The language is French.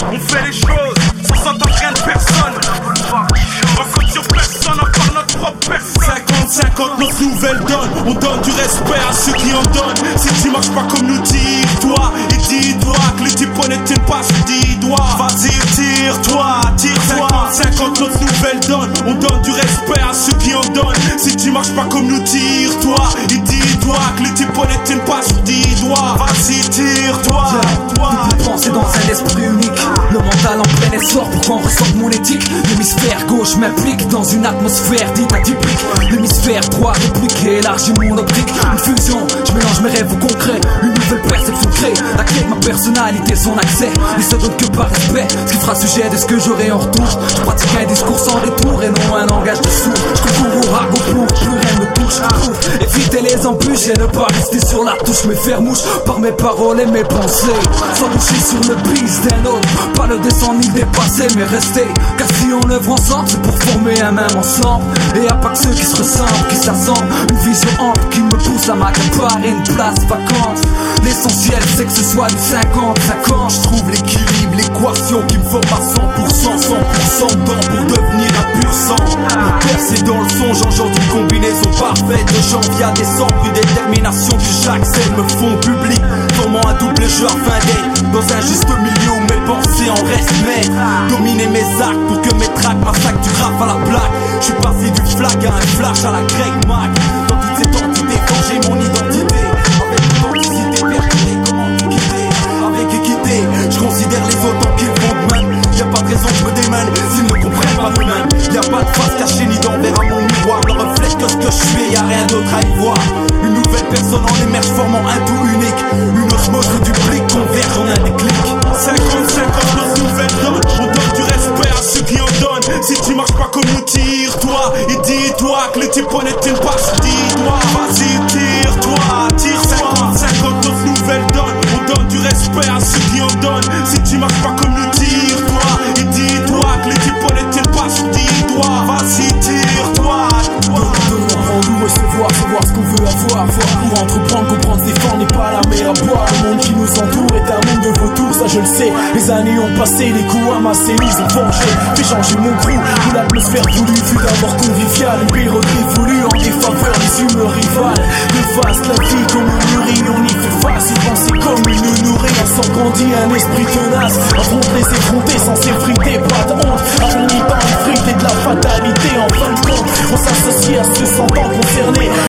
On fait les choses sans entendre rien de personne. On compte sur personne, à part notre propre personne. 50-50, notre nouvelle donne. On donne du respect à ceux qui en donnent. Si tu marches pas comme nous, tire-toi. Et dis-toi que les types n'étaient pas sur 10 doigts. Vas-y, tire-toi, tire-toi. 50-50, notre nouvelle donne. On donne du respect à ceux qui en donnent. Si tu marches pas comme nous, tire-toi. Et dis-toi que les types n'étaient pas sur 10 doigts. Vas-y, tire-toi. Toutes les pensées dans un esprit unique. Le mental en plein essor pour qu'on ressorte mon éthique. L'hémisphère gauche m'implique dans une atmosphère dite atypique. L'hémisphère droit réplique et élargit mon optique. Une fusion, je mélange mes rêves au concret. Une nouvelle perception crée, la clé de ma personnalité, son accès. Il se donne que par respect, ce qui fera sujet de ce que j'aurai en retour. Je pratique un discours sans détour et non un langage de sourd. Je concours au ragot pour plus rien ne touche. Éviter les embûches et ne pas rester sur la touche. Me faire mouche par mes paroles et mes pensées. Sans toucher sur le bise d'un autre. Pas le descendre ni dépasser mais rester. Car si on œuvre ensemble c'est pour former un même ensemble. Et y'a pas que ceux qui se ressemblent, qui s'assemblent. Une vision ample qui me pousse à m'accaparer une place vacante. L'essentiel c'est que ce soit du 50-50. Je trouve l'équilibre, l'équation qui me forme à 100%, 100% dedans pour devenir un pur sang. Percé dans le son, j'engendre une combinaison parfaite. De janvier à décembre, une détermination que j'accède me font public. Formant un double jeu afin d'être dans un juste milieu où mes pensées en restent maîtres. Dominer mes actes pour que mes tracks massacrent du rap à la blague. Je suis passé du flag à un flash à la Greg Mac. Dans toute cette entité, forger mon identité. Avec authenticité, percuter, comment tout quitter. Avec équité, je considère les autres en qu'ils vont de même. Y'a pas de raison que je me démène s'ils ne comprennent pas eux-mêmes. Y'a pas de face cachée ni d'envers à mon miroir. Ne reflète que ce que je fais, y'a rien d'autre à y voir. Une nouvelle personne en émerge formant un tout unique. Une osmose duplique, converge en un déclic. 50-50, notre nouvelle donne. On donne du respect à ceux qui en donnent. Si tu marches pas comme nous, tire-toi. Et dis-toi que les types n'étaient pas sur 10 doigts. Vas-y, tire-toi, tire-toi. 50-50, notre nouvelle donne. On donne du respect à ceux qui en donnent. Si tu marches pas comme nous, tire-toi. Et dis-toi que les types n'étaient pas sur 10 doigts. Vas-y, tire-toi. Nous recevoir, savoir ce qu'on veut avoir, voir pour entreprendre, comprendre, se défendre n'est pas la mer à boire. Le monde qui nous entoure est un monde de vautours, ça je le sais. Les années ont passé, les coups amassés, ils ont vengé, fait changer mon crew. Où l'atmosphère voulue fut d'abord conviviale. Une période révolue en défaveur des humeurs rivales. Néfaste la vie comme une urine, on y fait face. Y penser comme une nourrie, on s'en grandit un esprit tenace. Affronte les effrontés sans s'effriter, pas de honte. Affronter par l'effrité de la fatalité, en fin de compte, on s'associe à ceux sentant concernés.